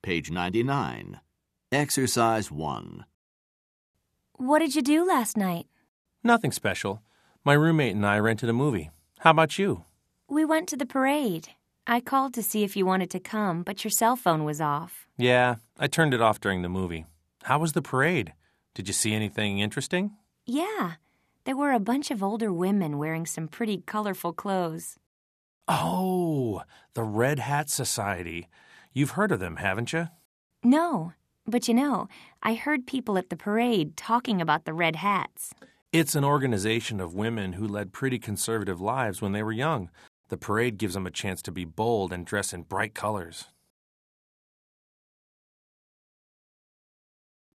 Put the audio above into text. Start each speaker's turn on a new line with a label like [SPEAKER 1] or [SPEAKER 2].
[SPEAKER 1] page 99. Exercise 1.
[SPEAKER 2] What did you do last night?
[SPEAKER 3] Nothing special. My roommate and I rented a movie. How about you?
[SPEAKER 2] We went to the parade. I called to see if you wanted to come, but your cell phone was off.
[SPEAKER 3] Yeah, I turned it off during the movie. How was the parade? Did you see anything interesting?
[SPEAKER 2] Yeah, there were a bunch of older women wearing some pretty colorful clothes.
[SPEAKER 3] Oh, the Red Hat Society. You've heard of them, haven't you?
[SPEAKER 2] No, but I heard people at the parade talking about the Red Hats.
[SPEAKER 3] It's an organization of women who led pretty conservative lives when they were young. The parade gives them a chance to be bold and dress in bright colors.